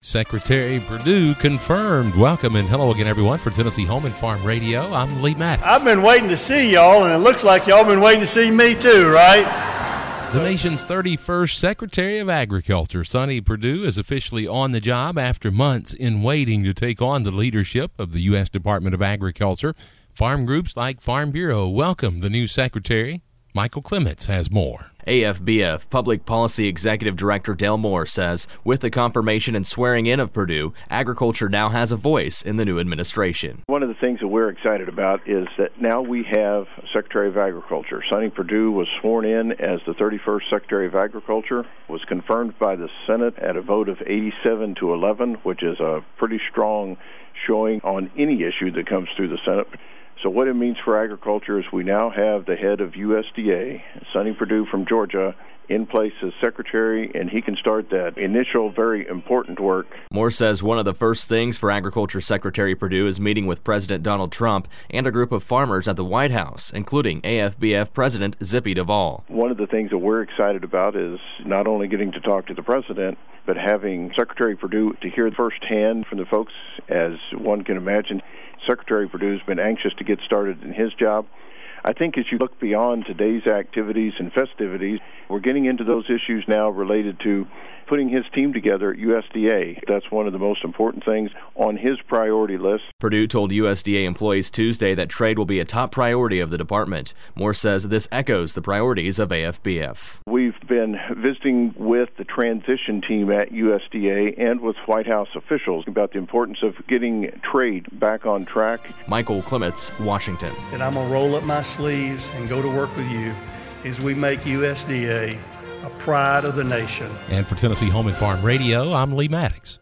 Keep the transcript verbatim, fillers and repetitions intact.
Secretary Perdue confirmed. Welcome and hello again, everyone, for Tennessee Home and Farm Radio. I'm Lee Maddox. I've been waiting to see y'all, and it looks like y'all been waiting to see me too, right? The nation's thirty-first Secretary of Agriculture, Sonny Perdue, is officially on the job after months in waiting to take on the leadership of the U S Department of Agriculture. Farm groups like Farm Bureau welcome the new secretary. Michael Clements has more. A F B F Public Policy Executive Director Dale Moore says with the confirmation and swearing in of Perdue, agriculture now has a voice in the new administration. One of the things that we're excited about is that now we have Secretary of Agriculture. Sonny Perdue was sworn in as the thirty-first Secretary of Agriculture, was confirmed by the Senate at a vote of eighty-seven to eleven, which is a pretty strong showing on any issue that comes through the Senate. So what it means for agriculture is we now have the head of U S D A, Sonny Perdue from Georgia, in place as secretary, and he can start that initial, very important work. Moore says one of the first things for Agriculture Secretary Perdue is meeting with President Donald Trump and a group of farmers at the White House, including A F B F President Zippy Duvall. One of the things that we're excited about is not only getting to talk to the president, but having Secretary Perdue to hear firsthand from the folks. As one can imagine, Secretary Perdue has been anxious to get started in his job. I think as you look beyond today's activities and festivities, we're getting into those issues now related to putting his team together at U S D A. That's one of the most important things on his priority list. Perdue told U S D A employees Tuesday that trade will be a top priority of the department. Moore says this echoes the priorities of A F B F. We've been visiting with the transition team at U S D A and with White House officials about the importance of getting trade back on track. Michael Clements, Washington. And I'm going to roll up my sleeves and go to work with you as we make U S D A a pride of the nation. And for Tennessee Home and Farm Radio, I'm Lee Maddox.